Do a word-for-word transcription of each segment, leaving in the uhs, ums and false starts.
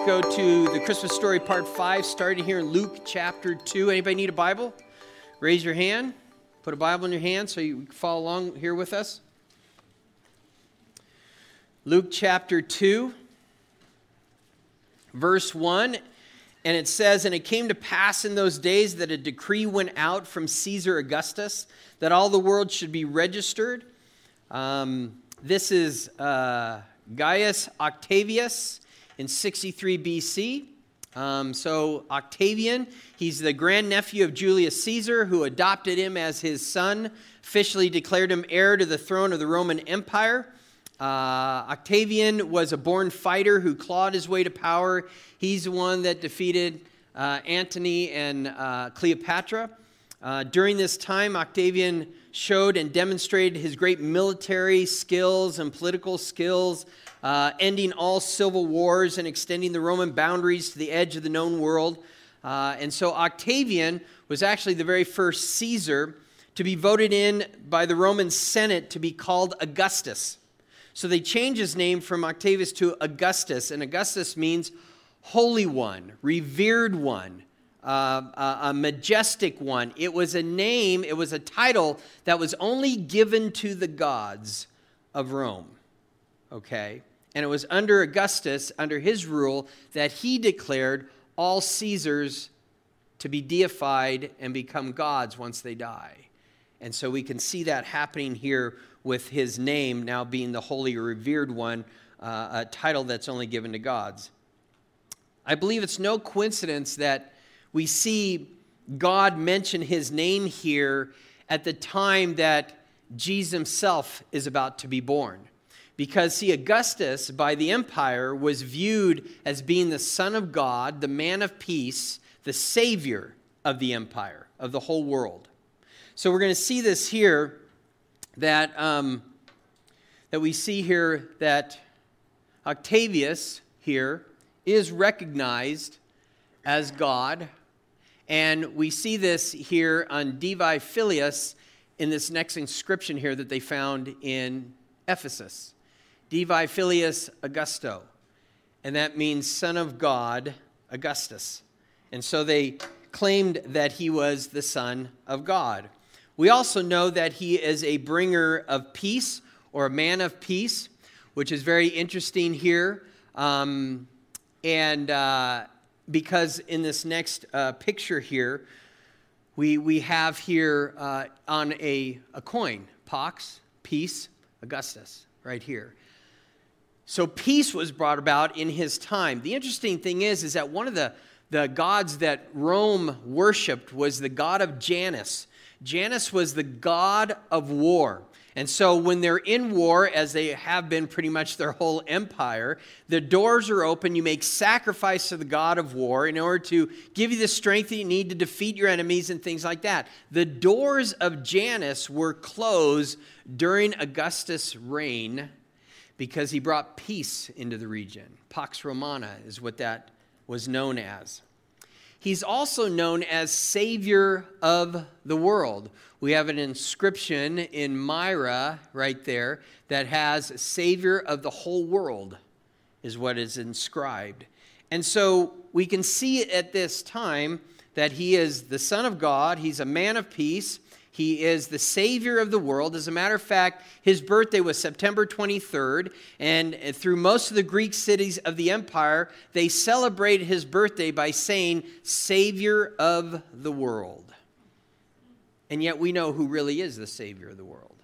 go to the Christmas story part five, starting here in Luke chapter two. Anybody need a Bible? Raise your hand. Put a Bible in your hand so you can follow along here with us. Luke chapter two, verse one. And it says, "And it came to pass in those days that a decree went out from Caesar Augustus that all the world should be registered." Um, this is uh, Gaius Octavius in sixty-three B C. Um, so Octavian, he's the grandnephew of Julius Caesar, who adopted him as his son, officially declared him heir to the throne of the Roman Empire. Uh, Octavian was a born fighter who clawed his way to power. He's the one that defeated uh, Antony and uh, Cleopatra. Uh, during this time, Octavian showed and demonstrated his great military skills and political skills, uh, ending all civil wars and extending the Roman boundaries to the edge of the known world. Uh, and so Octavian was actually the very first Caesar to be voted in by the Roman Senate to be called Augustus. So they changed his name from Octavius to Augustus, and Augustus means holy one, revered one, uh, a, a majestic one. It was a name, it was a title that was only given to the gods of Rome, okay? And it was under Augustus, under his rule, that he declared all Caesars to be deified and become gods once they die. And so we can see that happening here with his name now being the holy or revered one, uh, a title that's only given to gods. I believe it's no coincidence that we see God mention his name here at the time that Jesus himself is about to be born. Because, see, Augustus, by the empire, was viewed as being the Son of God, the man of peace, the Savior of the empire, of the whole world. So we're going to see this here, that, um, that we see here that Octavius here is recognized as God. And we see this here on Divi Filius in this next inscription here that they found in Ephesus. Divi Filius Augusto. And that means Son of God, Augustus. And so they claimed that he was the Son of God. We also know that he is a bringer of peace, or a man of peace, which is very interesting here. Um, and uh, because in this next uh, picture here, we we have here uh, on a, a coin, Pax, peace, Augustus, right here. So peace was brought about in his time. The interesting thing is, is that one of the, the gods that Rome worshipped was the god of Janus. Janus was the god of war. And so when they're in war, as they have been pretty much their whole empire, the doors are open. You make sacrifice to the god of war in order to give you the strength that you need to defeat your enemies and things like that. The doors of Janus were closed during Augustus' reign because he brought peace into the region. Pax Romana is what that was known as. He's also known as Savior of the world. We have an inscription in Myra right there that has Savior of the whole world is what is inscribed. And so we can see at this time that he is the Son of God. He's a man of peace. He is the Savior of the world. As a matter of fact, his birthday was September twenty-third, and through most of the Greek cities of the empire, they celebrated his birthday by saying, Savior of the world. And yet we know who really is the Savior of the world.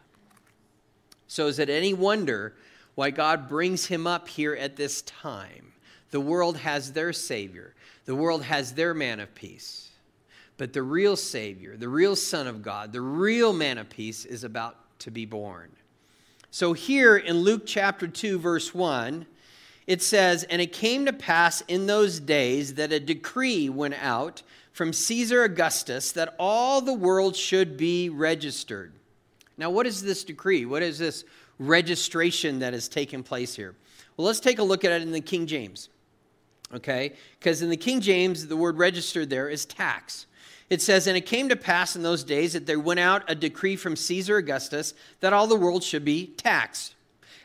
So is it any wonder why God brings him up here at this time? The world has their Savior. The world has their man of peace. But the real Savior, the real Son of God, the real man of peace is about to be born. So here in Luke chapter two, verse one, it says, "And it came to pass in those days that a decree went out from Caesar Augustus that all the world should be registered." Now, what is this decree? What is this registration that has taken place here? Well, let's take a look at it in the King James. Okay? Because in the King James, the word registered there is tax. It says, "And it came to pass in those days that there went out a decree from Caesar Augustus that all the world should be taxed.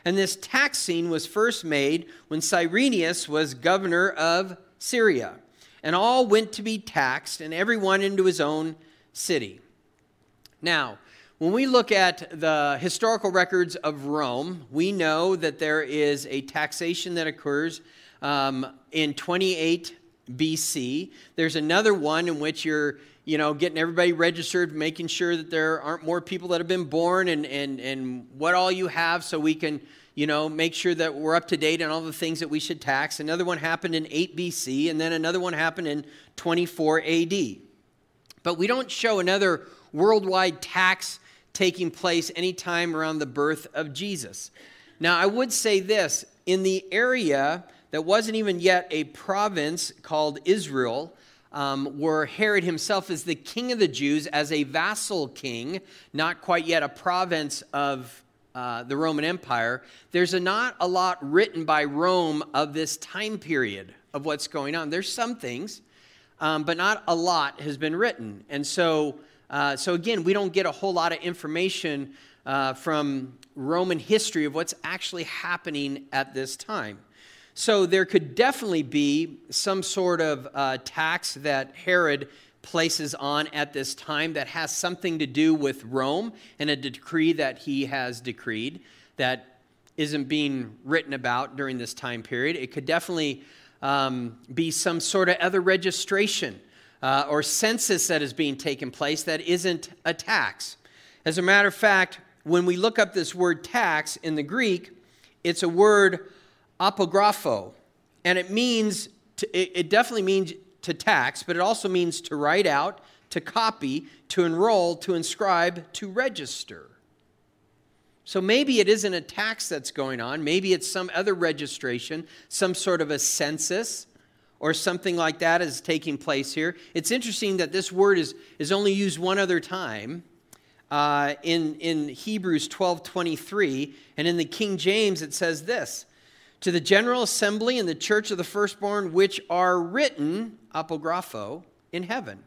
And this taxing was first made when Cyrenius was governor of Syria. And all went to be taxed, and everyone into his own city. Now, when we look at the historical records of Rome, we know that there is a taxation that occurs um, in twenty-eight B C. There's another one in which you're, you know, getting everybody registered, making sure that there aren't more people that have been born, and and and what all you have, so we can, you know, make sure that we're up to date on all the things that we should tax. Another one happened in eight B C, and then another one happened in twenty-four A D. But we don't show another worldwide tax taking place anytime around the birth of Jesus. Now, I would say this, in the area that wasn't even yet a province called Israel, um, where Herod himself is the king of the Jews as a vassal king, not quite yet a province of uh, the Roman Empire, there's a, not a lot written by Rome of this time period of what's going on. There's some things, um, but not a lot has been written. And so, uh, so again, we don't get a whole lot of information uh, from Roman history of what's actually happening at this time. So there could definitely be some sort of uh, tax that Herod places on at this time that has something to do with Rome and a decree that he has decreed that isn't being written about during this time period. It could definitely um, be some sort of other registration uh, or census that is being taken place that isn't a tax. As a matter of fact, when we look up this word tax in the Greek, it's a word apographo, and it means, to, it, it definitely means to tax, but it also means to write out, to copy, to enroll, to inscribe, to register. So maybe it isn't a tax that's going on, maybe it's some other registration, some sort of a census, or something like that is taking place here. It's interesting that this word is, is only used one other time, uh, in, in Hebrews twelve twenty-three, and in the King James it says this, to the general assembly and the church of the firstborn, which are written, apographo, in heaven.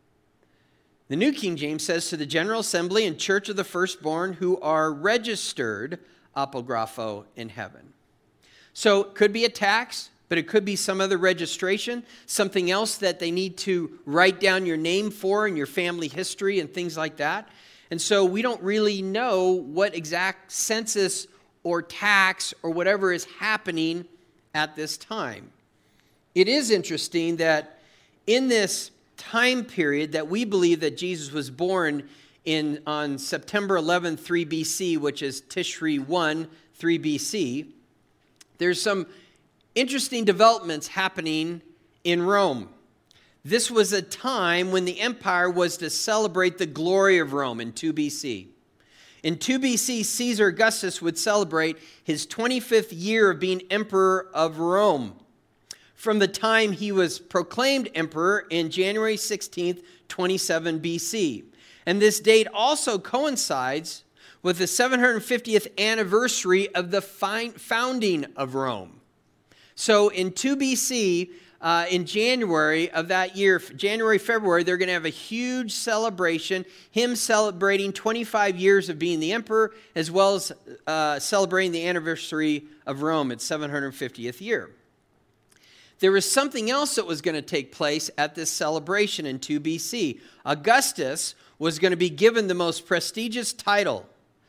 The New King James says, to the general assembly and church of the firstborn, who are registered, apographo, in heaven. So it could be a tax, but it could be some other registration, something else that they need to write down your name for and your family history and things like that. And so we don't really know what exact census or tax or whatever is happening at this time. It is interesting that in this time period that we believe that Jesus was born in on September eleventh, three B C, which is Tishri one, three B C, there's some interesting developments happening in Rome. This was a time when the empire was to celebrate the glory of Rome in two B C. In two B C, Caesar Augustus would celebrate his twenty-fifth year of being emperor of Rome, from the time he was proclaimed emperor in January sixteenth, twenty-seven B C. And this date also coincides with the seven hundred fiftieth anniversary of the founding of Rome. So in two B C, Uh, in January of that year, January, February, they're going to have a huge celebration, him celebrating twenty-five years of being the emperor, as well as uh, celebrating the anniversary of Rome, its seven hundred fiftieth year. There was something else that was going to take place at this celebration in two B C. Augustus was going to be given the most prestigious title,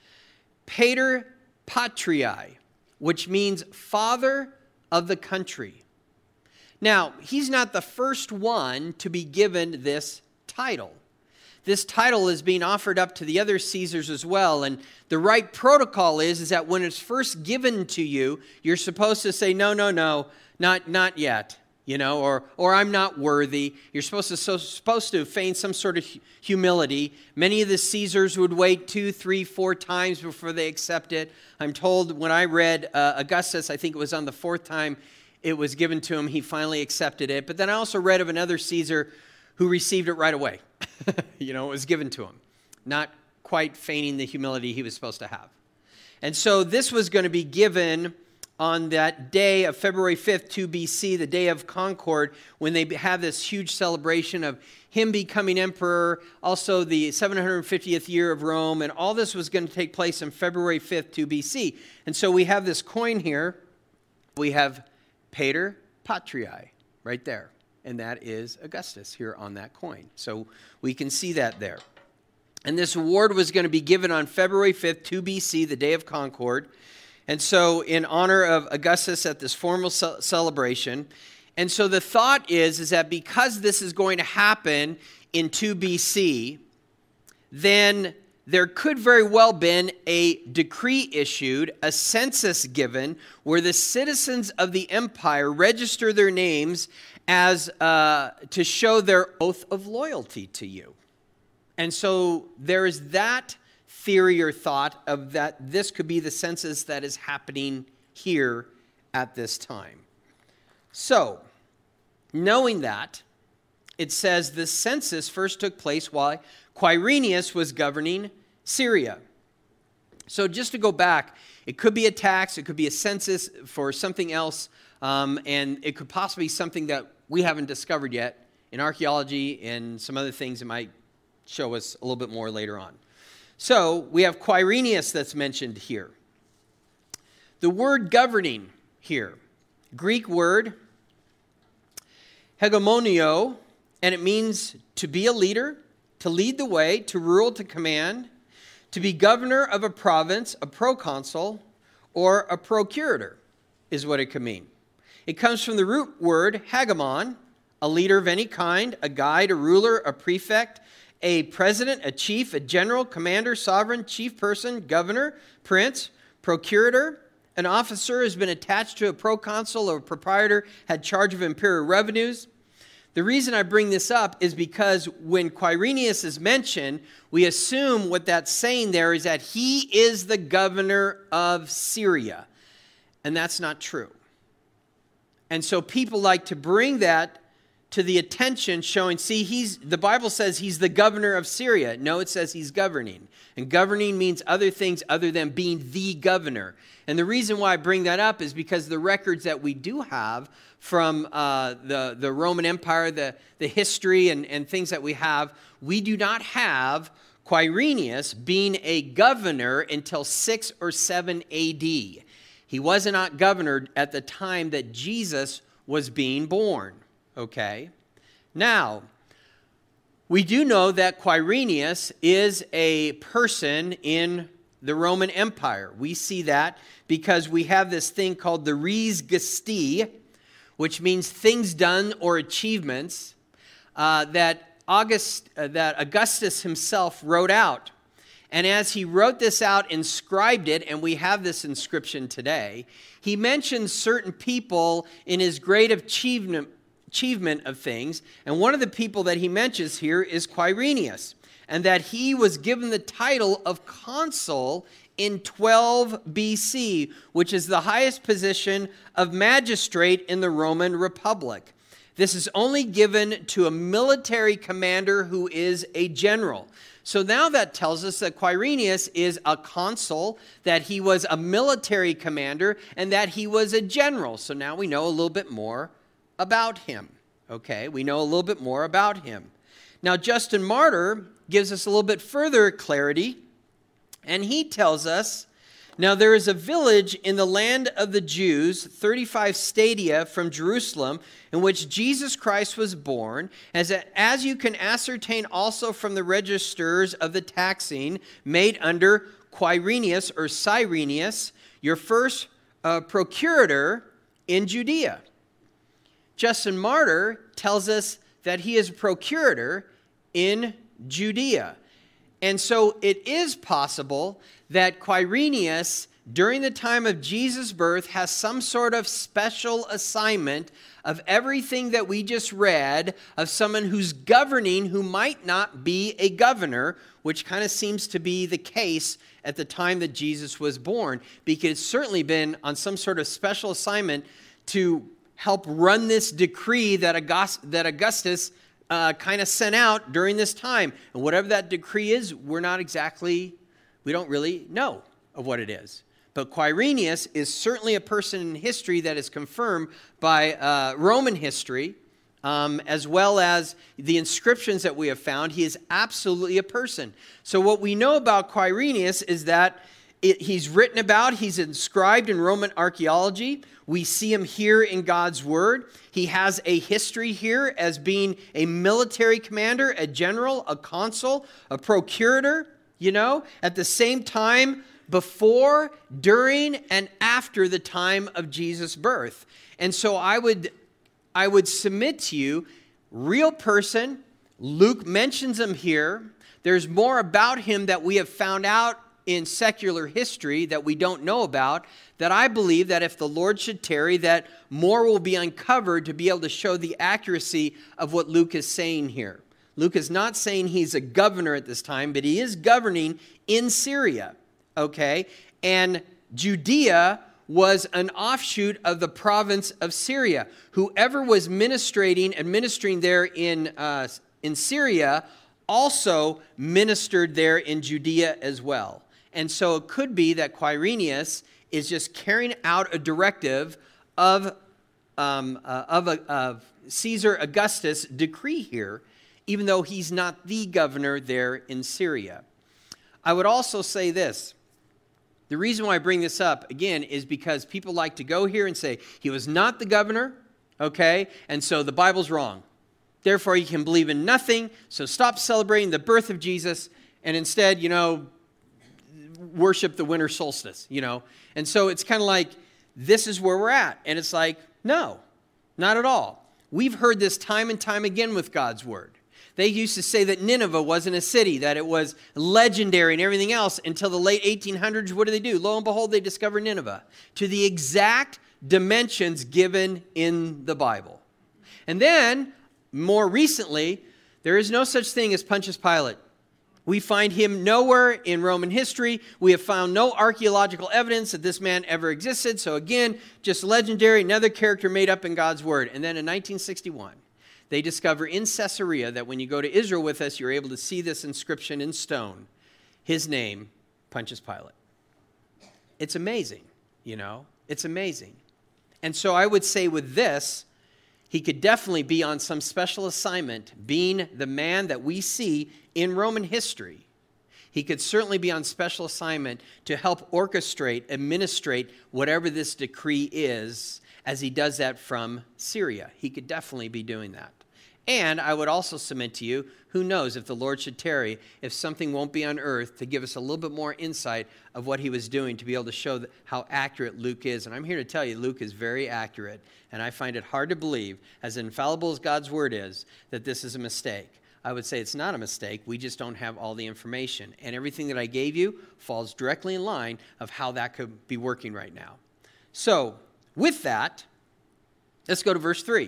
Pater Patriae, which means father of the country. Now, he's not the first one to be given this title. This title is being offered up to the other Caesars as well, and the right protocol is, is that when it's first given to you, you're supposed to say, no, no, no, not, not yet, you know, or, or I'm not worthy. You're supposed to, so, supposed to feign some sort of humility. Many of the Caesars would wait two, three, four times before they accept it. I'm told when I read uh, Augustus, I think it was on the fourth time it was given to him, he finally accepted it. But then I also read of another Caesar who received it right away. You know, it was given to him, not quite feigning the humility he was supposed to have. And so this was going to be given on that day of February fifth, two B C, the day of Concord, when they have this huge celebration of him becoming emperor, also the seven hundred fiftieth year of Rome, and all this was going to take place on February fifth, two B C. And so we have this coin here. We have Pater Patriae right there, and that is Augustus here on that coin. So we can see that there. And this award was going to be given on February fifth, two B C, the day of Concord. And so in honor of Augustus at this formal ce- celebration. And so the thought is, is that because this is going to happen in two B C, then there could very well been a decree issued, a census given, where the citizens of the empire register their names as uh, to show their oath of loyalty to you. And so there is that theory or thought of that this could be the census that is happening here at this time. So, knowing that, it says the census first took place while Quirinius was governing Syria. So just to go back, it could be a tax, it could be a census for something else, um, and it could possibly be something that we haven't discovered yet in archaeology and some other things that might show us a little bit more later on. So we have Quirinius that's mentioned here. The word governing here, Greek word, hegemonio, and it means to be a leader, to lead the way, to rule, to command, to be governor of a province, a proconsul, or a procurator is what it could mean. It comes from the root word hegemon, a leader of any kind, a guide, a ruler, a prefect, a president, a chief, a general, commander, sovereign, chief person, governor, prince, procurator. An officer has been attached to a proconsul or a proprietor, had charge of imperial revenues. The reason I bring this up is because when Quirinius is mentioned, we assume what that's saying there is that he is the governor of Syria. And that's not true. And so people like to bring that to the attention, showing, see, he's the Bible says he's the governor of Syria. No, it says he's governing. And governing means other things other than being the governor. And the reason why I bring that up is because the records that we do have from uh, the, the Roman Empire, the, the history and, and things that we have, we do not have Quirinius being a governor until six or seven A D. He was not governor at the time that Jesus was being born. Okay, now, we do know that Quirinius is a person in the Roman Empire. We see that because we have this thing called the Res Gesti, which means things done or achievements uh, that, August, uh, that Augustus himself wrote out. And as he wrote this out, inscribed it, and we have this inscription today, he mentions certain people in his great achievement achievement of things, and one of the people that he mentions here is Quirinius, and that he was given the title of consul in twelve B C, which is the highest position of magistrate in the Roman Republic. This is only given to a military commander who is a general. So now that tells us that Quirinius is a consul, that he was a military commander, and that he was a general. So now we know a little bit more about him. Okay, we know a little bit more about him. Now, Justin Martyr gives us a little bit further clarity, and he tells us, now there is a village in the land of the Jews, thirty-five stadia from Jerusalem, in which Jesus Christ was born, as, as you can ascertain also from the registers of the taxing made under Quirinius or Cyrenius, your first uh, procurator in Judea. Justin Martyr tells us that he is a procurator in Judea. And so it is possible that Quirinius, during the time of Jesus' birth, has some sort of special assignment of everything that we just read, of someone who's governing who might not be a governor, which kind of seems to be the case at the time that Jesus was born, because it's certainly been on some sort of special assignment to help run this decree that August, that Augustus uh, kind of sent out during this time. And whatever that decree is, we're not exactly, we don't really know of what it is. But Quirinius is certainly a person in history that is confirmed by uh, Roman history, um, as well as the inscriptions that we have found. He is absolutely a person. So what we know about Quirinius is that it, he's written about, he's inscribed in Roman archaeology. We see him here in God's word. He has a history here as being a military commander, a general, a consul, a procurator, you know, at the same time, before, during, and after the time of Jesus' birth. And so I would, I would submit to you, real person, Luke mentions him here. There's more about him that we have found out in secular history that we don't know about, that I believe that if the Lord should tarry, that more will be uncovered to be able to show the accuracy of what Luke is saying here. Luke is not saying he's a governor at this time, but he is governing in Syria, okay? And Judea was an offshoot of the province of Syria. Whoever was ministrating, administering there in, uh, in Syria also ministered there in Judea as well. And so it could be that Quirinius is just carrying out a directive of, um, uh, of, a, of Caesar Augustus' decree here, even though he's not the governor there in Syria. I would also say this. The reason why I bring this up, again, is because people like to go here and say, he was not the governor, okay, and so the Bible's wrong. Therefore, you can believe in nothing, so stop celebrating the birth of Jesus, and instead, you know, worship the winter solstice, you know. And so it's kind of like, this is where we're at. And it's like, no, not at all. We've heard this time and time again with God's word. They used to say that Nineveh wasn't a city, that it was legendary and everything else until the late eighteen hundreds. What do they do? Lo and behold, they discover Nineveh to the exact dimensions given in the Bible. And then, more recently, there is no such thing as Pontius Pilate. We find him nowhere in Roman history. We have found no archaeological evidence that this man ever existed. So again, just legendary, another character made up in God's word. And then in nineteen sixty-one, they discover in Caesarea that when you go to Israel with us, you're able to see this inscription in stone. His name, Pontius Pilate. It's amazing, you know. It's amazing. And so I would say with this, he could definitely be on some special assignment, being the man that we see in Roman history. He could certainly be on special assignment to help orchestrate, administrate whatever this decree is, as he does that from Syria. He could definitely be doing that. And I would also submit to you, who knows if the Lord should tarry, if something won't be unearthed to give us a little bit more insight of what he was doing to be able to show how accurate Luke is. And I'm here to tell you, Luke is very accurate. And I find it hard to believe, as infallible as God's word is, that this is a mistake. I would say it's not a mistake. We just don't have all the information. And everything that I gave you falls directly in line of how that could be working right now. So, with that, let's go to verse three.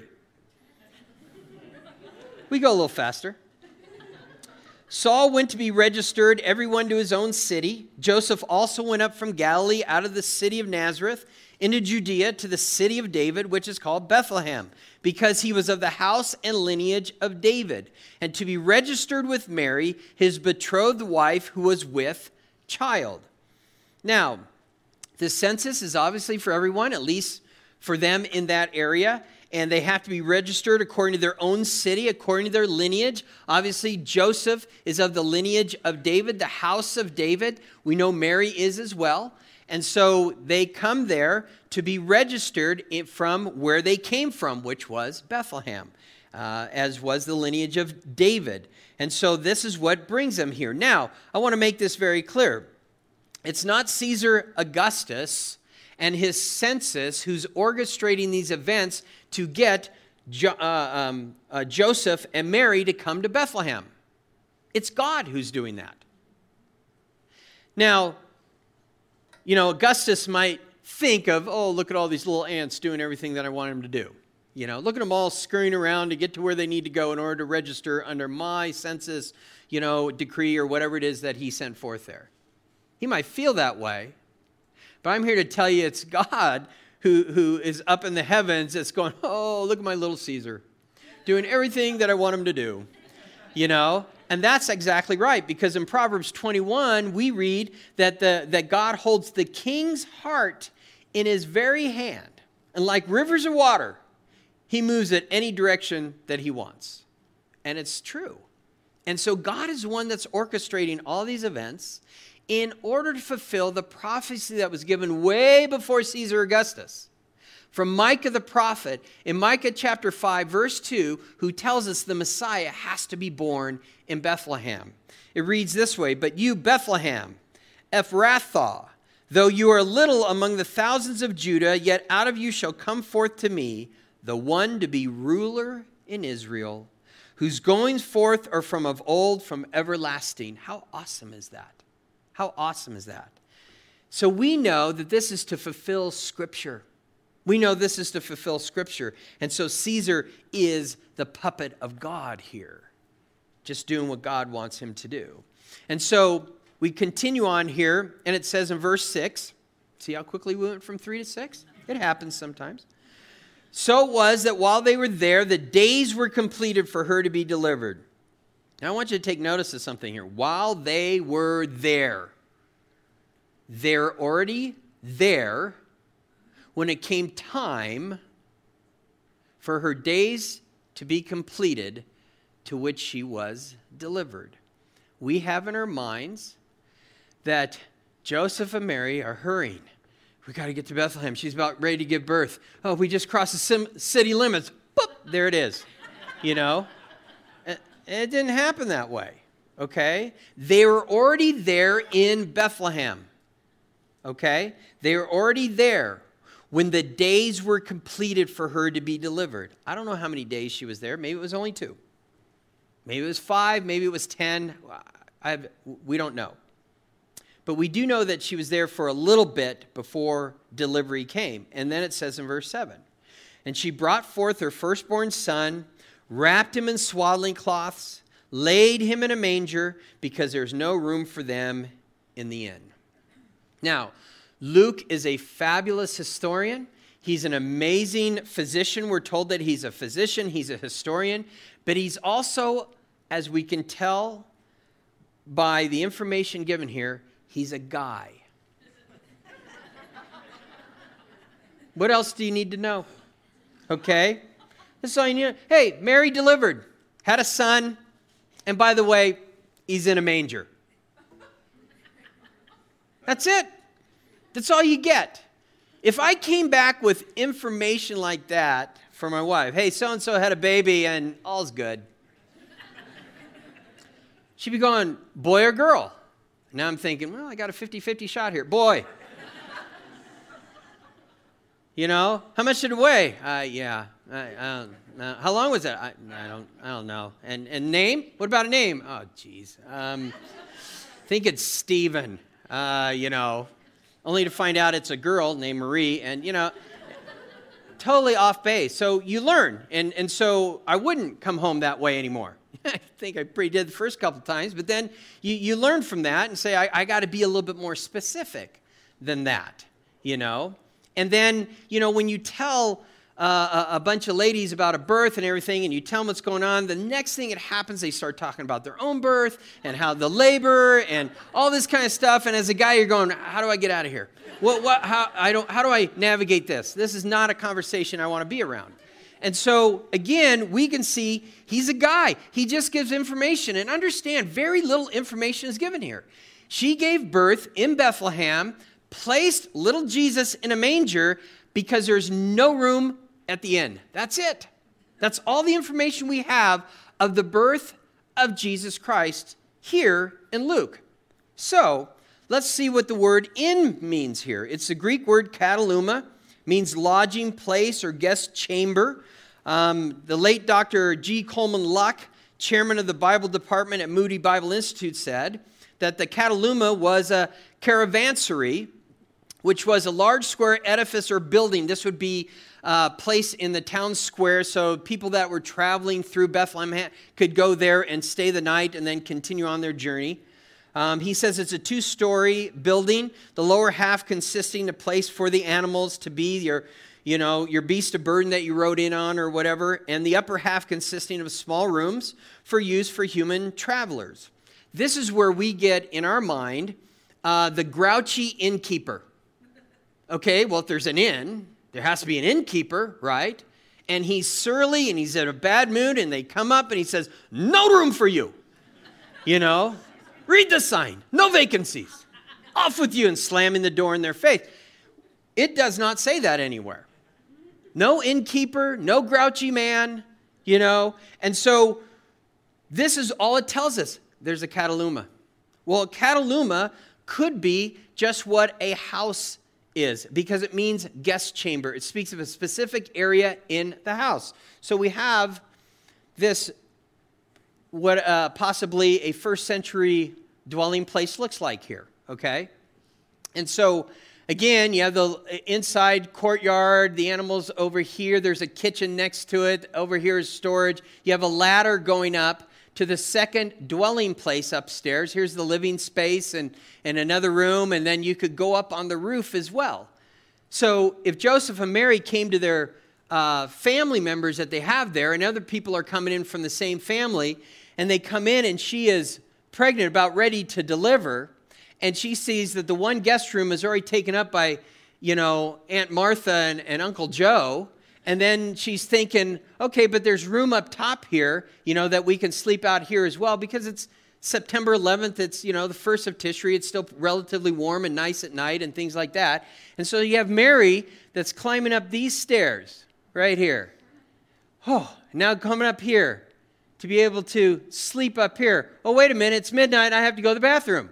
We go a little faster. Saul went to be registered, everyone to his own city. Joseph also went up from Galilee out of the city of Nazareth into Judea to the city of David, which is called Bethlehem, because he was of the house and lineage of David, and to be registered with Mary, his betrothed wife, who was with child. Now, the census is obviously for everyone, at least for them in that area, and they have to be registered according to their own city, according to their lineage. Obviously, Joseph is of the lineage of David, the house of David. We know Mary is as well. And so they come there to be registered from where they came from, which was Bethlehem, uh, as was the lineage of David. And so this is what brings them here. Now, I want to make this very clear. It's not Caesar Augustus and his census who's orchestrating these events to get jo- uh, um, uh, Joseph and Mary to come to Bethlehem. It's God who's doing that. Now, you know, Augustus might think of, oh, look at all these little ants doing everything that I want them to do. You know, look at them all scurrying around to get to where they need to go in order to register under my census, you know, decree or whatever it is that he sent forth there. He might feel that way, but I'm here to tell you it's God who, who is up in the heavens that's going, oh, look at my little Caesar doing everything that I want him to do, you know. And that's exactly right, because in Proverbs twenty-one, we read that, the, that God holds the king's heart in his very hand. And like rivers of water, he moves it any direction that he wants. And it's true. And so God is the one that's orchestrating all these events in order to fulfill the prophecy that was given way before Caesar Augustus. From Micah the prophet, in Micah chapter five, verse two, who tells us the Messiah has to be born in Bethlehem. It reads this way, "But you, Bethlehem, Ephrathah, though you are little among the thousands of Judah, yet out of you shall come forth to me the one to be ruler in Israel, whose goings forth are from of old, from everlasting." How awesome is that? How awesome is that? So we know that this is to fulfill Scripture. We know this is to fulfill Scripture. And so Caesar is the puppet of God here, just doing what God wants him to do. And so we continue on here, and it says in verse six, see how quickly we went from three to six? It happens sometimes. "So it was that while they were there, the days were completed for her to be delivered." Now I want you to take notice of something here. While they were there, they're already there when it came time for her days to be completed, to which she was delivered. We have in our minds that Joseph and Mary are hurrying. We got to get to Bethlehem. She's about ready to give birth. Oh, we just crossed the sim- city limits. Boop, there it is. You know? And it didn't happen that way. Okay? They were already there in Bethlehem. Okay? They were already there when the days were completed for her to be delivered. I don't know how many days she was there. Maybe it was only two. Maybe it was five. Maybe it was ten. I've, we don't know. But we do know that she was there for a little bit before delivery came. And then it says in verse seven, "And she brought forth her firstborn son, wrapped him in swaddling cloths, laid him in a manger, because there's no room for them in the inn." Now, Luke is a fabulous historian. He's an amazing physician. We're told that he's a physician, he's a historian, but he's also, as we can tell by the information given here, he's a guy. What else do you need to know? Okay? That's all you need. Hey, Mary delivered, had a son, and by the way, he's in a manger. That's it. That's all you get. If I came back with information like that for my wife, hey, so-and-so had a baby and all's good, she'd be going, boy or girl? Now I'm thinking, well, I got a fifty-fifty shot here. Boy. You know, how much did it weigh? Uh, yeah, I, I don't know. How long was it? I, I don't, I don't know. And and name? What about a name? Oh, geez. Um, I think it's Stephen. Uh, you know, only to find out it's a girl named Marie, and you know, totally off base. So you learn, and and so I wouldn't come home that way anymore. I think I pretty did the first couple times, but then you, you learn from that and say, I, I got to be a little bit more specific than that, you know? And then, you know, when you tell uh, a, a bunch of ladies about a birth and everything, and you tell them what's going on, the next thing that happens, they start talking about their own birth and how the labor and all this kind of stuff. And as a guy, you're going, how do I get out of here? What, what, how, I don't, how do I navigate this? This is not a conversation I want to be around. And so, again, we can see he's a guy. He just gives information. And understand, very little information is given here. She gave birth in Bethlehem, placed little Jesus in a manger because there's no room at the inn. That's it. That's all the information we have of the birth of Jesus Christ here in Luke. So, let's see what the word inn means here. It's the Greek word kataluma, means lodging place or guest chamber. Um, the late Doctor G. Coleman Luck, chairman of the Bible department at Moody Bible Institute, said that the kataluma was a caravansary, which was a large square edifice or building. This would be a place in the town square, so people that were traveling through Bethlehem could go there and stay the night and then continue on their journey. Um, he says it's a two-story building, the lower half consisting of a place for the animals to be, your, you know, your beast of burden that you rode in on or whatever, and the upper half consisting of small rooms for use for human travelers. This is where we get, in our mind, uh, the grouchy innkeeper. Okay, well, if there's an inn, there has to be an innkeeper, right? And he's surly and he's in a bad mood, and they come up and he says, "No room for you." You know, read the sign, no vacancies. Off with you, and slamming the door in their face. It does not say that anywhere. No innkeeper, no grouchy man, you know. And so this is all it tells us. There's a Cataluma. Well, a Cataluma could be just what a house is, because it means guest chamber. It speaks of a specific area in the house. So we have this, what uh, possibly a first century dwelling place looks like here, okay? And so, again, you have the inside courtyard, the animals over here. There's a kitchen next to it. Over here is storage. You have a ladder going up to the second dwelling place upstairs. Here's the living space and, and another room, and then you could go up on the roof as well. So if Joseph and Mary came to their uh, family members that they have there, and other people are coming in from the same family, and they come in and she is pregnant, about ready to deliver, and she sees that the one guest room is already taken up by, you know, Aunt Martha and, and Uncle Joe. And then she's thinking, okay, but there's room up top here, you know, that we can sleep out here as well, because it's September eleventh. It's, you know, the first of Tishri. It's still relatively warm and nice at night and things like that. And so you have Mary that's climbing up these stairs right here. Oh, now coming up here to be able to sleep up here. Oh, wait a minute. It's midnight. I have to go to the bathroom.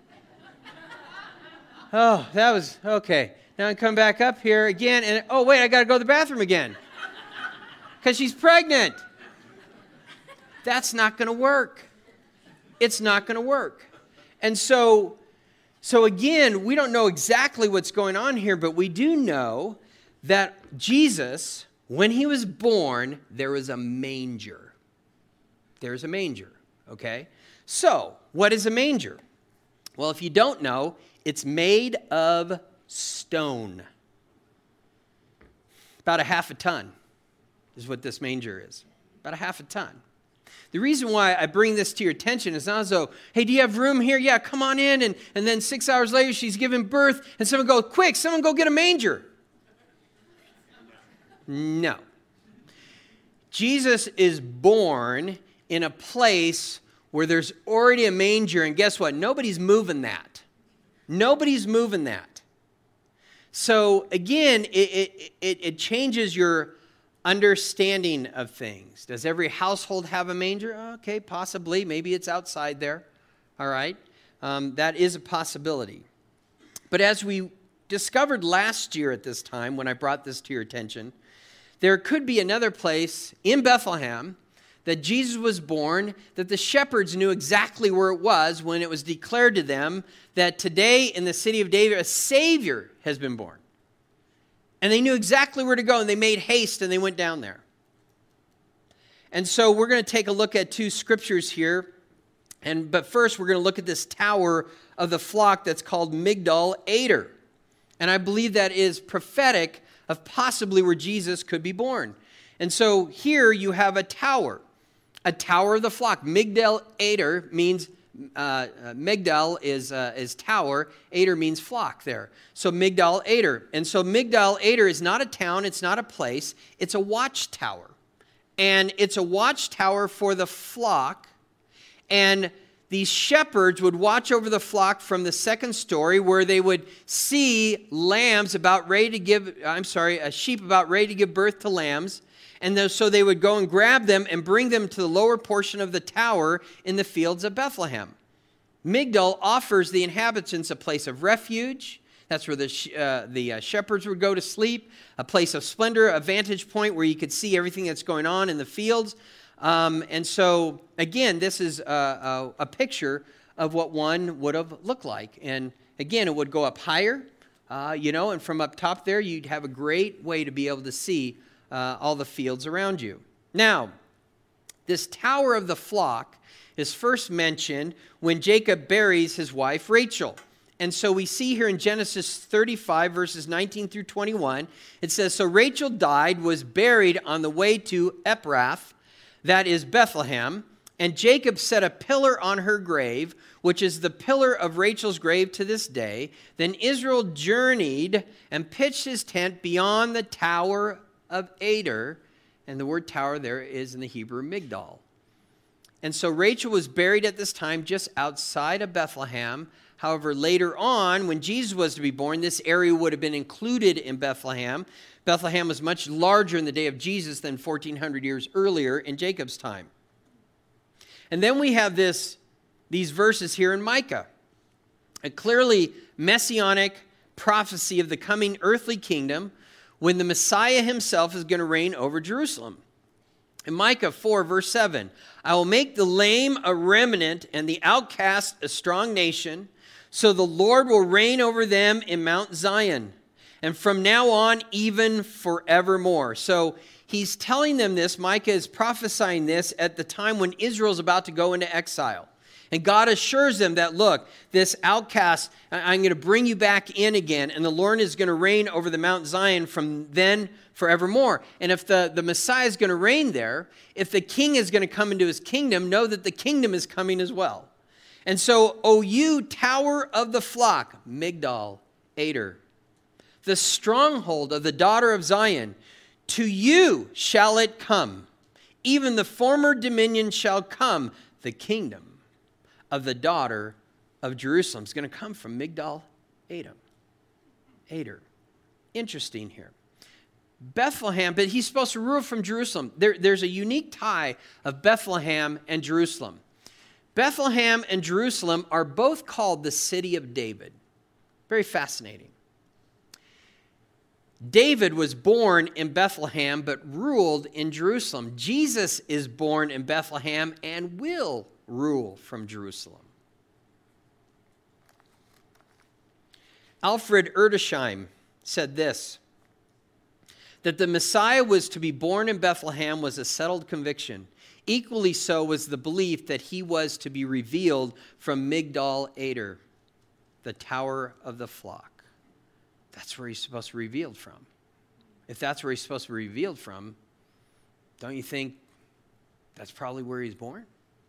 Oh, that was, okay. Now I come back up here again, and oh, wait, I got to go to the bathroom again. Because she's pregnant. That's not going to work. It's not going to work. And so, so again, we don't know exactly what's going on here, but we do know that Jesus, when he was born, there was a manger. There's a manger, okay? So, what is a manger? Well, if you don't know, it's made of stone. About a half a ton is what this manger is. About a half a ton. The reason why I bring this to your attention is not as though, hey, do you have room here? Yeah, come on in. And, and then six hours later, she's giving birth, and someone goes, quick, someone go get a manger. No. Jesus is born in a place where there's already a manger, and guess what? Nobody's moving that. Nobody's moving that. So again, it, it, it, it changes your understanding of things. Does every household have a manger? Okay, possibly. Maybe it's outside there. All right. Um, that is a possibility. But as we discovered last year at this time, when I brought this to your attention, there could be another place in Bethlehem that Jesus was born, that the shepherds knew exactly where it was when it was declared to them that today in the city of David, a Savior has been born. And they knew exactly where to go, and they made haste, and they went down there. And so we're going to take a look at two scriptures here. And but first, we're going to look at this tower of the flock that's called Migdal Eder. And I believe that is prophetic of possibly where Jesus could be born. And so here you have a tower, a tower of the flock. Migdal Eder means, uh, uh, Migdal is, uh, is tower, Eder means flock there. So Migdal Eder. And so Migdal Eder is not a town, it's not a place, it's a watchtower. And it's a watchtower for the flock. And these shepherds would watch over the flock from the second story, where they would see lambs about ready to give, I'm sorry, a sheep about ready to give birth to lambs. And so they would go and grab them and bring them to the lower portion of the tower in the fields of Bethlehem. Migdal offers the inhabitants a place of refuge. That's where the, uh, the uh, shepherds would go to sleep. A place of splendor, a vantage point where you could see everything that's going on in the fields. Um, and so, again, this is a, a, a picture of what one would have looked like. And again, it would go up higher, uh, you know, and from up top there, you'd have a great way to be able to see uh, all the fields around you. Now, This tower of the flock is first mentioned when Jacob buries his wife Rachel. And so we see here in Genesis thirty-five, verses nineteen through twenty-one, it says, "So Rachel died, was buried on the way to Ephrath, that is Bethlehem, and Jacob set a pillar on her grave, which is the pillar of Rachel's grave to this day. Then Israel journeyed and pitched his tent beyond the tower of Ader." And the word tower there is in the Hebrew Migdal. And so Rachel was buried at this time just outside of Bethlehem. However, later on, when Jesus was to be born, this area would have been included in Bethlehem. Bethlehem was much larger in the day of Jesus than fourteen hundred years earlier in Jacob's time. And then we have this, these verses here in Micah, a clearly messianic prophecy of the coming earthly kingdom when the Messiah himself is going to reign over Jerusalem. In Micah four, verse seven, "I will make the lame a remnant and the outcast a strong nation, so the Lord will reign over them in Mount Zion, and from now on, even forevermore." So he's telling them this. Micah is prophesying this at the time when Israel is about to go into exile. And God assures them that, look, this outcast, I'm going to bring you back in again, and the Lord is going to reign over the Mount Zion from then forevermore. And if the, the Messiah is going to reign there, if the king is going to come into his kingdom, know that the kingdom is coming as well. And so, O you tower of the flock, Migdal, Ader, the stronghold of the daughter of Zion, to you shall it come. Even the former dominion shall come. The kingdom of the daughter of Jerusalem is going to come from Migdal, Adam, Ader. Interesting here. Bethlehem, but he's supposed to rule from Jerusalem. There, there's a unique tie of Bethlehem and Jerusalem. Bethlehem and Jerusalem are both called the city of David. Very fascinating. David was born in Bethlehem but ruled in Jerusalem. Jesus is born in Bethlehem and will rule from Jerusalem. Alfred Edersheim said this, that the Messiah was to be born in Bethlehem was a settled conviction. Equally so was the belief that he was to be revealed from Migdal Ader, the tower of the flock. That's where he's supposed to be revealed from. If that's where he's supposed to be revealed from, don't you think that's probably where he's born?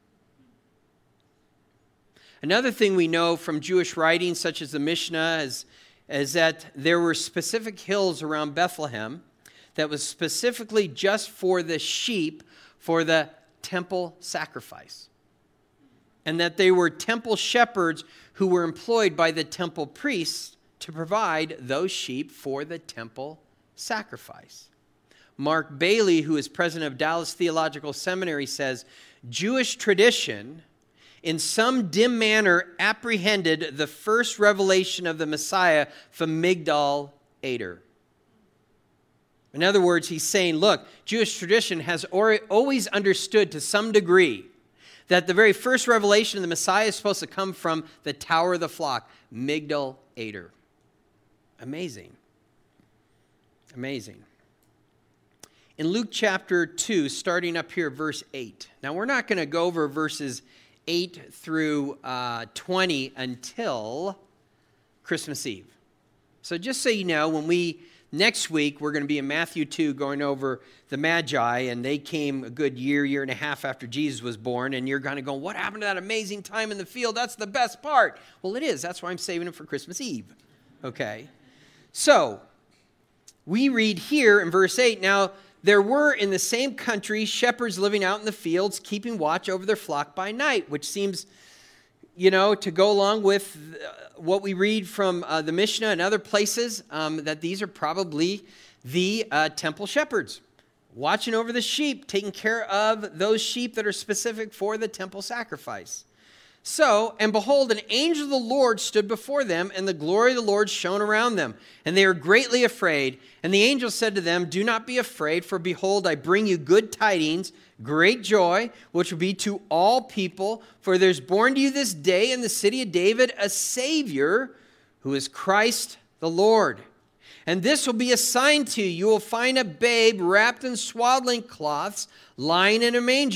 Another thing we know from Jewish writings, such as the Mishnah, is, is that there were specific hills around Bethlehem that was specifically just for the sheep for the temple sacrifice. And that they were temple shepherds who were employed by the temple priests to provide those sheep for the temple sacrifice. Mark Bailey, who is president of Dallas Theological Seminary, says, Jewish tradition in some dim manner apprehended the first revelation of the Messiah from Migdal Ader. In other words, he's saying, look, Jewish tradition has always understood to some degree that the very first revelation of the Messiah is supposed to come from the tower of the flock, Migdal Ader. Amazing. Amazing. In Luke chapter two, starting up here, verse eight. Now, we're not going to go over verses eight through uh, twenty until Christmas Eve. So just so you know, when we, next week, we're going to be in Matthew two going over the Magi, and they came a good year, year and a half after Jesus was born, and you're going to go, what happened to that amazing time in the field? That's the best part. Well, it is. That's why I'm saving it for Christmas Eve. Okay? So, we read here in verse eight, now, there were in the same country shepherds living out in the fields, keeping watch over their flock by night, which seems, you know, to go along with what we read from uh, the Mishnah and other places, um, that these are probably the uh, temple shepherds, watching over the sheep, taking care of those sheep that are specific for the temple sacrifice. So, and behold, an angel of the Lord stood before them, and the glory of the Lord shone around them. And they were greatly afraid. And the angel said to them, do not be afraid, for behold, I bring you good tidings, great joy, which will be to all people. For there's born to you this day in the city of David a Savior, who is Christ the Lord. And this will be a sign to you. You will find a babe wrapped in swaddling cloths, lying in a manger.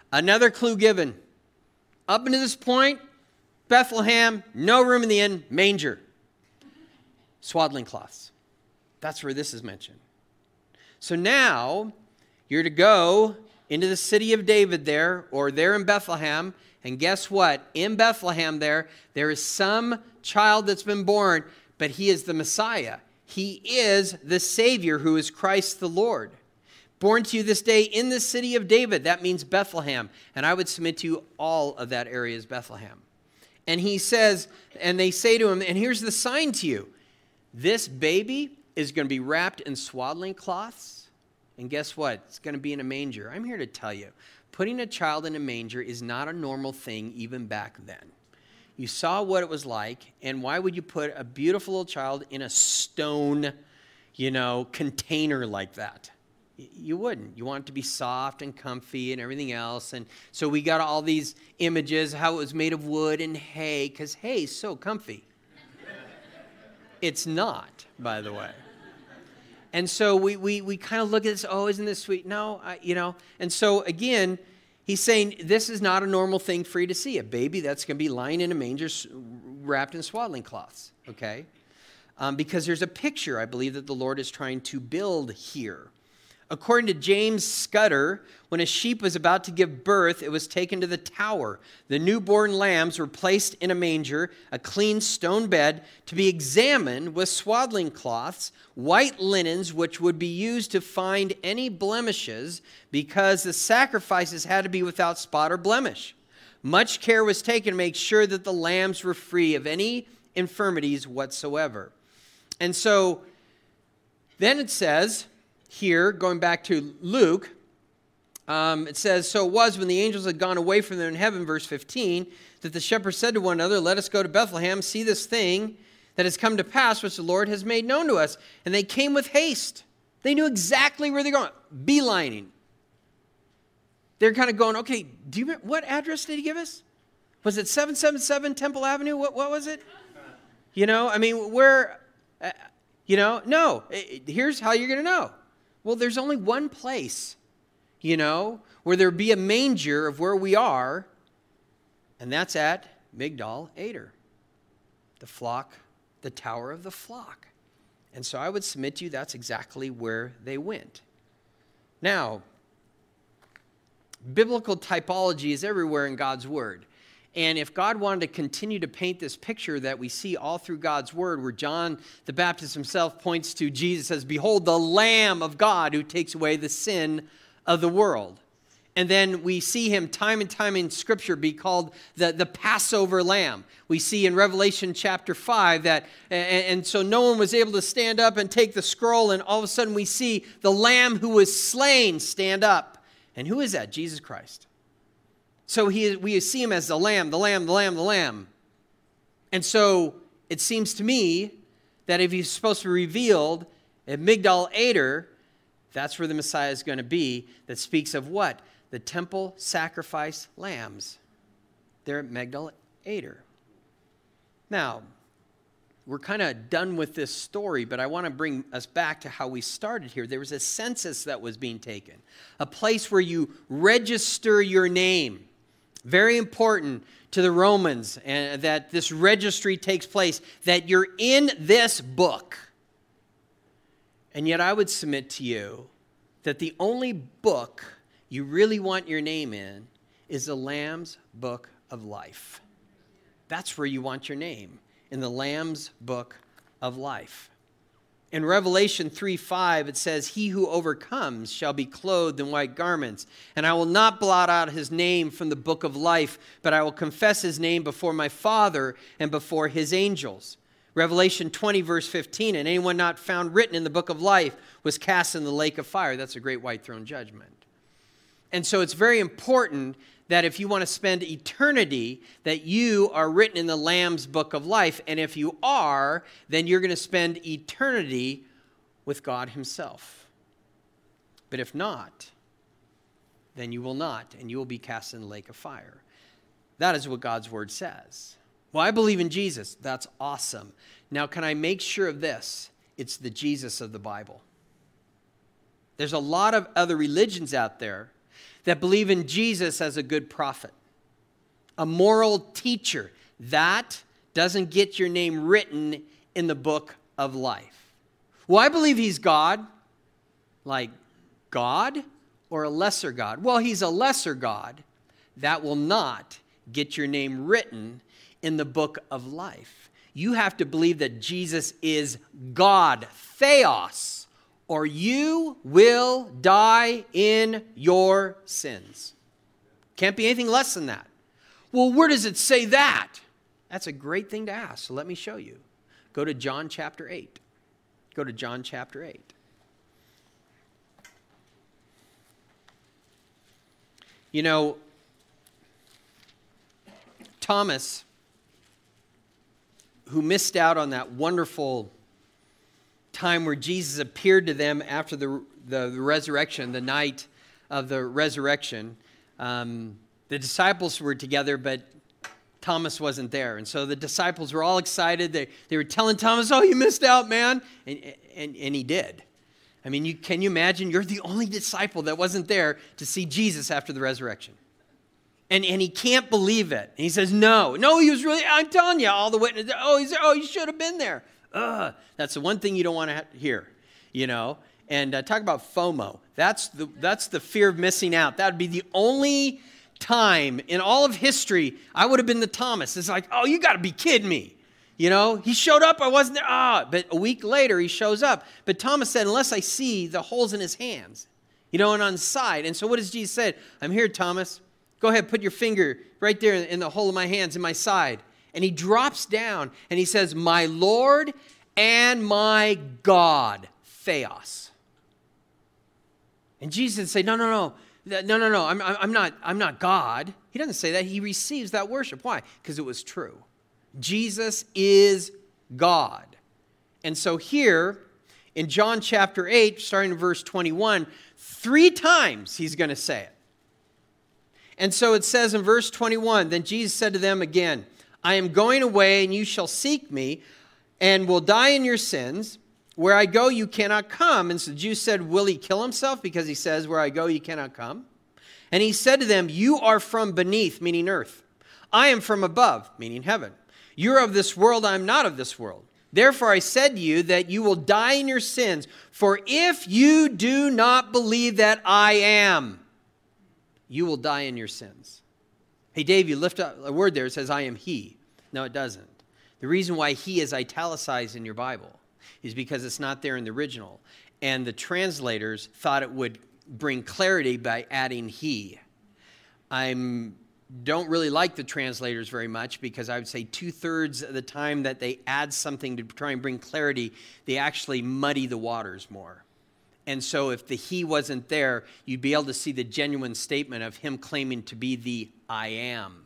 Another clue given. Up until this point, Bethlehem, no room in the inn, manger. Swaddling cloths. That's where this is mentioned. So now, you're to go into the city of David there, or there in Bethlehem, and guess what? In Bethlehem there, there is some child that's been born, but he is the Messiah. He is the Savior who is Christ the Lord. Born to you this day in the city of David. That means Bethlehem. And I would submit to you all of that area is Bethlehem. And he says, and they say to him, and here's the sign to you. This baby is going to be wrapped in swaddling cloths. And guess what? It's going to be in a manger. I'm here to tell you, putting a child in a manger is not a normal thing even back then. You saw what it was like, and why would you put a beautiful little child in a stone, you know, container like that? You wouldn't. You want it to be soft and comfy and everything else. And so we got all these images, how it was made of wood and hay, because hay is so comfy. It's not, by the way. And so we we we kind of look at this, oh, isn't this sweet? No, I, you know. And so again, he's saying this is not a normal thing for you to see. A baby that's going to be lying in a manger wrapped in swaddling cloths, okay? Um, because there's a picture, I believe, that the Lord is trying to build here. According to James Scudder, when a sheep was about to give birth, it was taken to the tower. The newborn lambs were placed in a manger, a clean stone bed, to be examined with swaddling cloths, white linens, which would be used to find any blemishes, because the sacrifices had to be without spot or blemish. Much care was taken to make sure that the lambs were free of any infirmities whatsoever. And so then it says here, going back to Luke, um, it says, so it was when the angels had gone away from them in heaven, verse fifteen, that the shepherds said to one another, let us go to Bethlehem, see this thing that has come to pass, which the Lord has made known to us. And they came with haste. They knew exactly where they're going. Beelining. They're kind of going, okay, do you remember, what address did he give us? Was it seven seventy-seven Temple Avenue? What, what was it? You know, I mean, where, uh, you know, no. Here's how you're going to know. Well, there's only one place, you know, where there be a manger of where we are, and that's at Migdal Eder, the flock, the tower of the flock. And so I would submit to you that's exactly where they went. Now, biblical typology is everywhere in God's Word. And if God wanted to continue to paint this picture that we see all through God's Word, where John the Baptist himself points to Jesus as, behold, the Lamb of God who takes away the sin of the world. And then we see him time and time in Scripture be called the, the Passover Lamb. We see in Revelation chapter five that, and, and so no one was able to stand up and take the scroll, and all of a sudden we see the Lamb who was slain stand up. And who is that? Jesus Christ. So he, we see him as the Lamb, the Lamb, the Lamb, the Lamb. And so it seems to me that if he's supposed to be revealed at Migdal Eder, that's where the Messiah is going to be, that speaks of what? The temple sacrifice lambs. They're at Migdal Eder. Now, we're kind of done with this story, but I want to bring us back to how we started here. There was a census that was being taken, a place where you register your name. Very important to the Romans, and that this registry takes place, that you're in this book. And yet I would submit to you that the only book you really want your name in is the Lamb's Book of Life. That's where you want your name, in the Lamb's Book of Life. In Revelation three five, it says, he who overcomes shall be clothed in white garments, and I will not blot out his name from the book of life, but I will confess his name before my Father and before his angels. Revelation twenty, verse fifteen, and anyone not found written in the book of life was cast in the lake of fire. That's a great white throne judgment. And so it's very important that if you want to spend eternity, that you are written in the Lamb's Book of Life. And if you are, then you're going to spend eternity with God himself. But if not, then you will not, and you will be cast in the lake of fire. That is what God's word says. Well, I believe in Jesus. That's awesome. Now, can I make sure of this? It's the Jesus of the Bible. There's a lot of other religions out there, that believe in Jesus as a good prophet, a moral teacher. That doesn't get your name written in the book of life. Well, I believe he's God. Like God or a lesser God? Well, he's a lesser God. That will not get your name written in the book of life. You have to believe that Jesus is God, theos, or you will die in your sins. Can't be anything less than that. Well, where does it say that? That's a great thing to ask, so let me show you. Go to John chapter eight. Go to John chapter eight. You know, Thomas, who missed out on that wonderful time where Jesus appeared to them after the, the, the resurrection, the night of the resurrection. Um, the disciples were together, but Thomas wasn't there. And so the disciples were all excited. They, they were telling Thomas, oh, you missed out, man. And, and, and he did. I mean, you, can you imagine? You're the only disciple that wasn't there to see Jesus after the resurrection. And, and he can't believe it. And he says, no, no, he was really, I'm telling you, all the witnesses, oh, he's, oh, you should have been there. Ugh. That's the one thing you don't want to hear, you know. And uh, talk about FOMO. That's the, that's the fear of missing out. That would be the only time in all of history I would have been the Thomas. It's like, oh, you got to be kidding me. You know, he showed up, I wasn't there. Ah, but a week later he shows up. But Thomas said, unless I see the holes in his hands, you know, and on the side. And so what does Jesus say? I'm here, Thomas. Go ahead, put your finger right there in the hole of my hands, in my side. And he drops down and he says, my Lord and my God, theos. And Jesus would say, no, no, no. No, no, no, I'm, I'm, not, I'm not God. He doesn't say that. He receives that worship. Why? Because it was true. Jesus is God. And so here in John chapter eight, starting in verse twenty-one, three times he's going to say it. And so it says in verse twenty-one, then Jesus said to them again, I am going away and you shall seek me and will die in your sins. Where I go, you cannot come. And so the Jews said, will he kill himself? Because he says, where I go, you cannot come. And he said to them, you are from beneath, meaning earth. I am from above, meaning heaven. You're of this world, I am not of this world. Therefore I said to you that you will die in your sins. For if you do not believe that I am, you will die in your sins. Hey, Dave, you lift up a word there. It says, I am he. No, it doesn't. The reason why he is italicized in your Bible is because it's not there in the original. And the translators thought it would bring clarity by adding he. I don't really like the translators very much because I would say two-thirds of the time that they add something to try and bring clarity, they actually muddy the waters more. And so if the he wasn't there, you'd be able to see the genuine statement of him claiming to be the I am.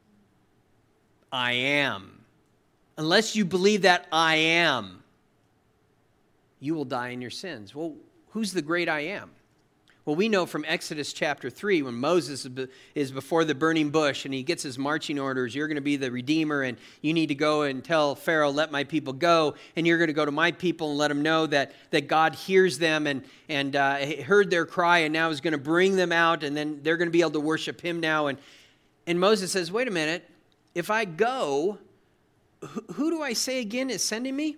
I am. Unless you believe that I am, you will die in your sins. Well, who's the great I am? Well, we know from Exodus chapter three, when Moses is before the burning bush and he gets his marching orders, you're going to be the Redeemer and you need to go and tell Pharaoh, let my people go. And you're going to go to my people and let them know that, that God hears them and, and uh, heard their cry and now is going to bring them out and then they're going to be able to worship him now. And, and Moses says, wait a minute, if I go, who, who do I say again is sending me?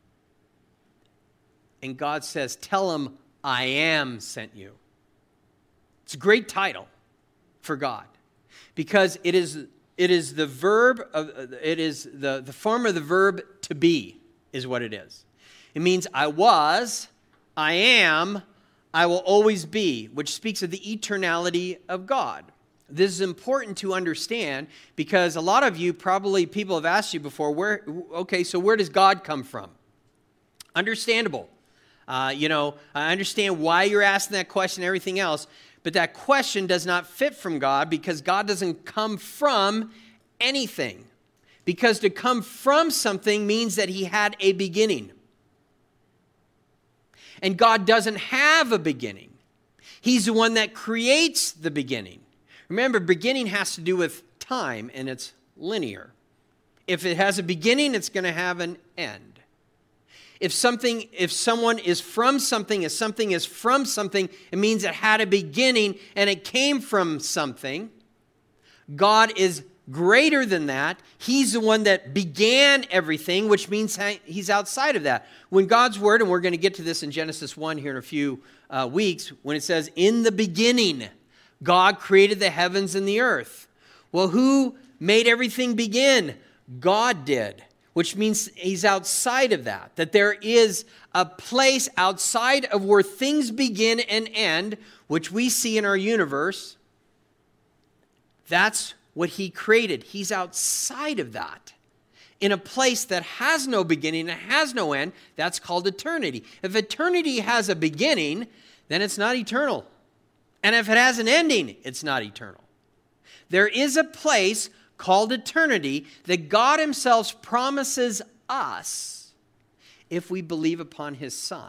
And God says, tell him I am sent you. It's a great title for God because it is it is the verb of it is the, the form of the verb to be is what it is. It means I was, I am, I will always be, which speaks of the eternality of God. This is important to understand because a lot of you probably people have asked you before, where okay, so where does God come from? Understandable. Uh, you know, I understand why you're asking that question and everything else. But that question does not fit from God because God doesn't come from anything. Because to come from something means that he had a beginning. And God doesn't have a beginning. He's the one that creates the beginning. Remember, beginning has to do with time and it's linear. If it has a beginning, it's going to have an end. If something, if someone is from something, if something is from something, it means it had a beginning and it came from something. God is greater than that. He's the one that began everything, which means he's outside of that. When God's word, and we're going to get to this in Genesis one here in a few uh, weeks, when it says, in the beginning, God created the heavens and the earth. Well, who made everything begin? God did, which means he's outside of that, that there is a place outside of where things begin and end, which we see in our universe. That's what he created. He's outside of that, in a place that has no beginning and has no end. That's called eternity. If eternity has a beginning, then it's not eternal. And if it has an ending, it's not eternal. There is a place called eternity that God himself promises us if we believe upon his Son.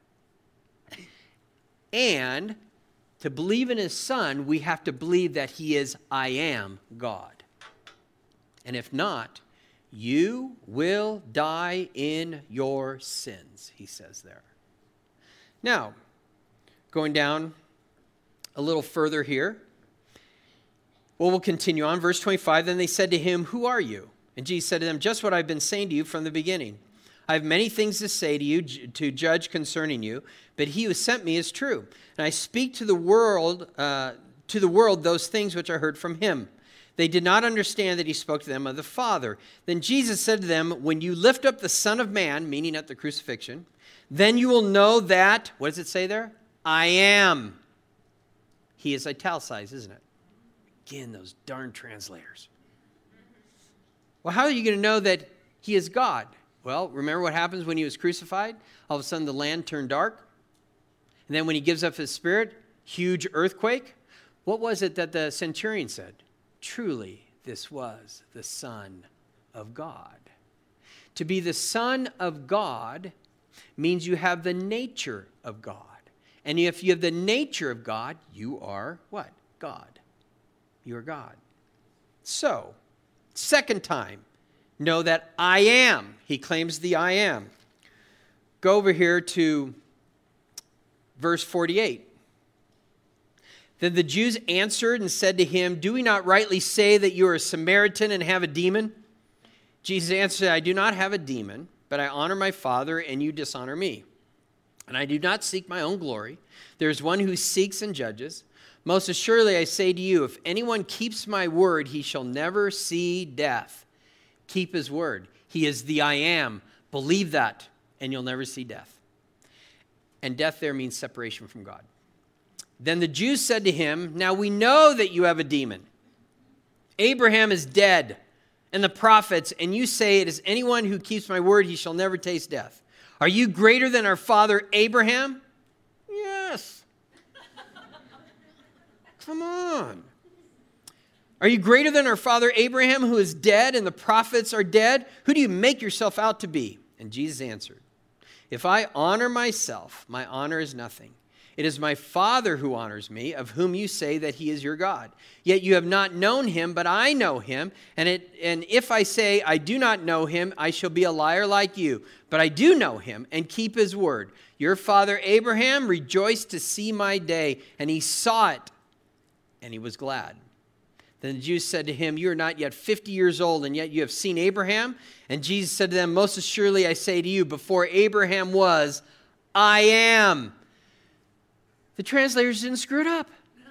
And to believe in his Son, we have to believe that he is I am God. And if not, you will die in your sins, he says there. Now, going down a little further here, well, we'll continue on. Verse twenty-five, then they said to him, who are you? And Jesus said to them, just what I've been saying to you from the beginning. I have many things to say to you, to judge concerning you, but he who sent me is true. And I speak to the world, uh, to the world those things which I heard from him. They did not understand that he spoke to them of the Father. Then Jesus said to them, when you lift up the Son of Man, meaning at the crucifixion, then you will know that, what does it say there? I am. He is italicized, isn't it? Again, those darn translators. Well, how are you going to know that he is God? Well, remember what happens when he was crucified? All of a sudden the land turned dark. And then when he gives up his spirit, huge earthquake. What was it that the centurion said? Truly, this was the Son of God. To be the Son of God means you have the nature of God. And if you have the nature of God, you are what? God. You are God. So, second time, know that I am. He claims the I am. Go over here to verse forty-eight. Then the Jews answered and said to him, do we not rightly say that you are a Samaritan and have a demon? Jesus answered, I do not have a demon, but I honor my Father, and you dishonor me. And I do not seek my own glory. There is one who seeks and judges. Most assuredly I say to you, if anyone keeps my word, he shall never see death. Keep his word. He is the I am. Believe that, and you'll never see death. And death there means separation from God. Then the Jews said to him, now we know that you have a demon. Abraham is dead, and the prophets, and you say it is anyone who keeps my word, he shall never taste death. Are you greater than our father Abraham? Yes. Come on. Are you greater than our father Abraham, who is dead, and the prophets are dead? Who do you make yourself out to be? And Jesus answered, if I honor myself, my honor is nothing. It is my Father who honors me, of whom you say that he is your God. Yet you have not known him, but I know him. And, it, and if I say I do not know him, I shall be a liar like you. But I do know him and keep his word. Your father Abraham rejoiced to see my day, and he saw it, and he was glad. Then the Jews said to him, you are not yet fifty years old, and yet you have seen Abraham? And Jesus said to them, most assuredly I say to you, before Abraham was, I am. The translators didn't screw it up.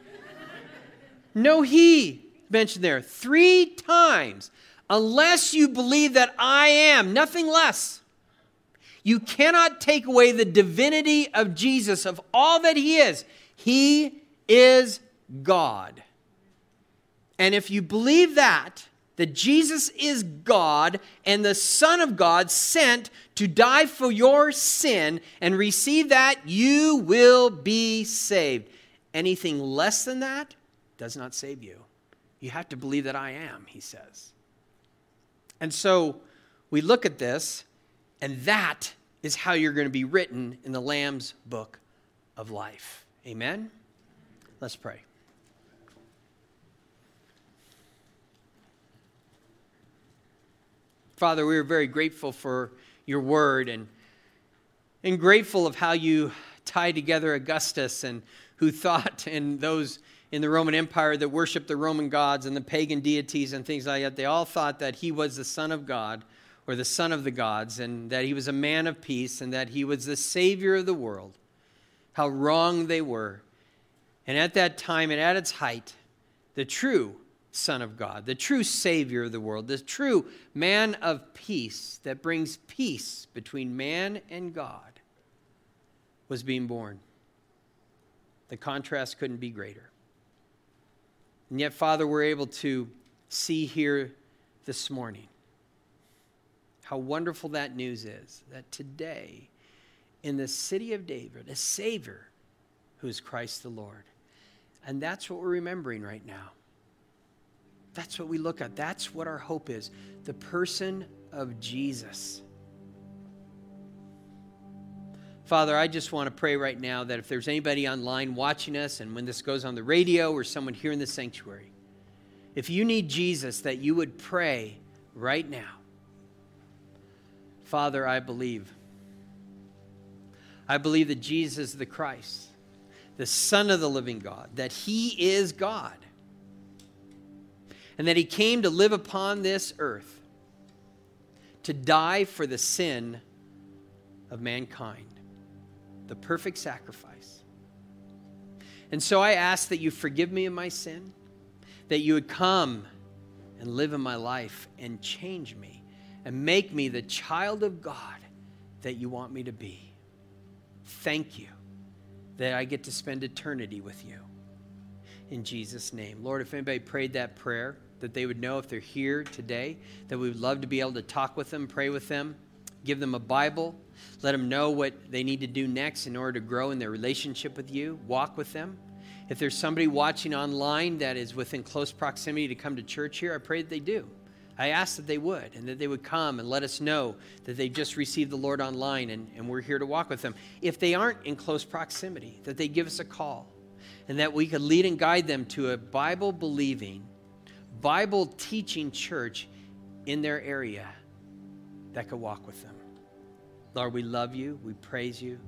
No he mentioned there three times. Unless you believe that I am, nothing less. You cannot take away the divinity of Jesus, of all that he is. He is God. And if you believe that, that Jesus is God and the Son of God sent to die for your sin and receive that, you will be saved. Anything less than that does not save you. You have to believe that I am, he says. And so we look at this, and that is how you're going to be written in the Lamb's book of life. Amen? Let's pray. Father, we are very grateful for your word, and and grateful of how you tied together Augustus, and who thought, and those in the Roman Empire that worshiped the Roman gods and the pagan deities and things like that, they all thought that he was the Son of God or the Son of the gods, and that he was a man of peace, and that he was the Savior of the world. How wrong they were. And at that time and at its height, the true Son of God, the true Savior of the world, the true man of peace that brings peace between man and God, was being born. The contrast couldn't be greater. And yet, Father, we're able to see here this morning how wonderful that news is, that today, in the city of David, a Savior who is Christ the Lord. And that's what we're remembering right now. That's what we look at. That's what our hope is. The person of Jesus. Father, I just want to pray right now that if there's anybody online watching us, and when this goes on the radio or someone here in the sanctuary, if you need Jesus, that you would pray right now. Father, I believe. I believe that Jesus is the Christ, the Son of the living God, that he is God, and that he came to live upon this earth to die for the sin of mankind, the perfect sacrifice. And so I ask that you forgive me of my sin, that you would come and live in my life and change me and make me the child of God that you want me to be. Thank you that I get to spend eternity with you. In Jesus' name. Lord, if anybody prayed that prayer, that they would know if they're here today, that we would love to be able to talk with them, pray with them, give them a Bible, let them know what they need to do next in order to grow in their relationship with you, walk with them. If there's somebody watching online that is within close proximity to come to church here, I pray that they do. I ask that they would, and that they would come and let us know that they just received the Lord online, and, and we're here to walk with them. If they aren't in close proximity, that they give us a call, and that we could lead and guide them to a Bible-believing, Bible-teaching church in their area that could walk with them. Lord, we love you. We praise you.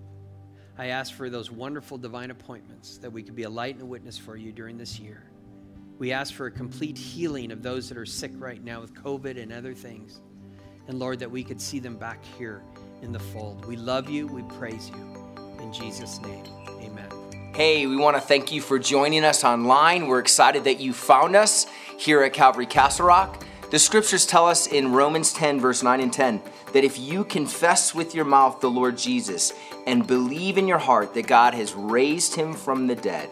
I ask for those wonderful divine appointments, that we could be a light and a witness for you during this year. We ask for a complete healing of those that are sick right now with COVID and other things. And Lord, that we could see them back here in the fold. We love you. We praise you. In Jesus' name, amen. Hey, we want to thank you for joining us online. We're excited that you found us here at Calvary Castle Rock. The scriptures tell us in Romans ten, verse nine and ten, that if you confess with your mouth the Lord Jesus and believe in your heart that God has raised him from the dead,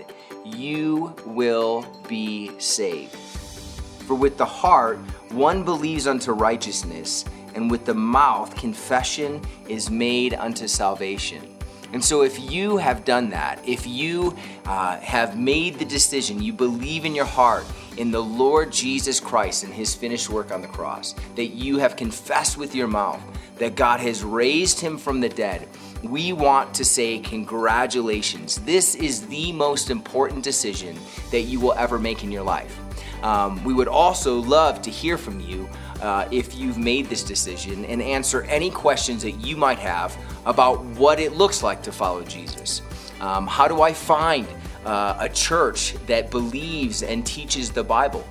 you will be saved. For with the heart one believes unto righteousness, and with the mouth confession is made unto salvation. And so if you have done that, if you uh, have made the decision, you believe in your heart in the Lord Jesus Christ and his finished work on the cross, that you have confessed with your mouth that God has raised him from the dead, we want to say congratulations. This is the most important decision that you will ever make in your life. Um, we would also love to hear from you uh, if you've made this decision, and answer any questions that you might have about what it looks like to follow Jesus. Um, how do I find uh, a church that believes and teaches the Bible?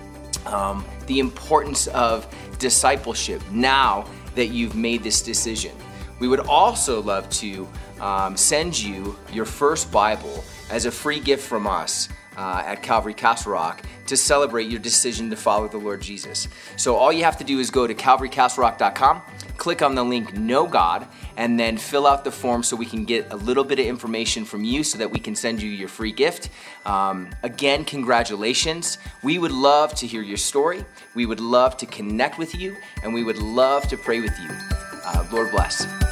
Um, the importance of discipleship now that you've made this decision. We would also love to um, send you your first Bible as a free gift from us uh, at Calvary Castle Rock to celebrate your decision to follow the Lord Jesus. So all you have to do is go to calvary castle rock dot com, click on the link Know God, and then fill out the form so we can get a little bit of information from you so that we can send you your free gift. Um, again, congratulations. We would love to hear your story. We would love to connect with you, and we would love to pray with you. Uh, Lord bless.